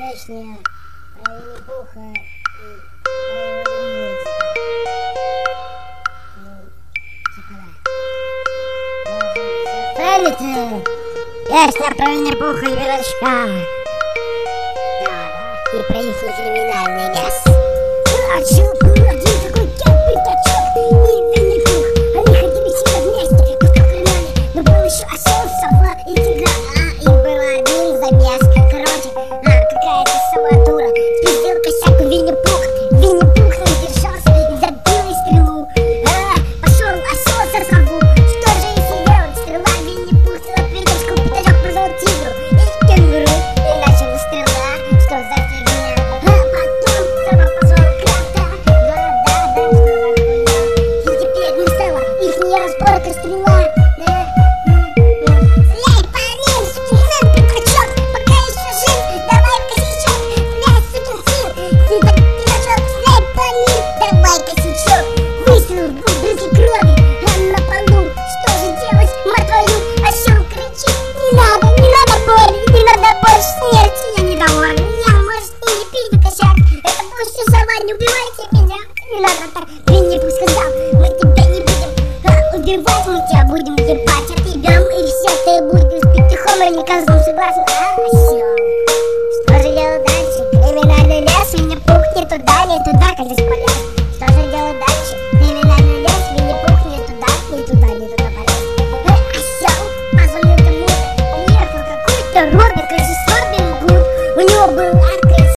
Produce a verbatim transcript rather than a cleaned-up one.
песня про Винни-Пуха и про его любимец. Ну, типа да. Правильно? Песня про Винни-Пуха и Пятачка. Да, и про их криминальный лес. Жил был один такой дед Пятачок и Винни-Пух. Они ходили все вместе, как в кармане. Но был еще осел, сова и тигра. А, им был один замес. Короче, а, какая-то самотура. Спиздил косяк Винни-Пух. Винни-Пух не держался и забил и стрелу. А, пошел осел за траву. Что же если делать? Стрела Винни-Пух, села передачку, Пятачок продал тигру и кенгуру. И начала стрела, что за фигня. А потом сова пошел кратко. Да-да-да, что за хуйня. И теперь не стала ихняя разборка стрела. Стреляй по ним, сукин сын, Пятачок, пока еще жив. Давай-ка сейчас, стреляй, сукин сын. Ты так Пятачок, стреляй по ним. Давай-ка сейчас. Выстрел в брызги крови, а на полу. Что же делать, мать твою? Осел кричит: не надо, не надо боли, не надо больше смерти. Я недоволен, я, может, и не пить косяк. Это пусть и сова, не убивайте меня. Не надо так, Винни-Пух сказал: мы тебя не будем а, убивать, мы тебя будем ебать, а тебя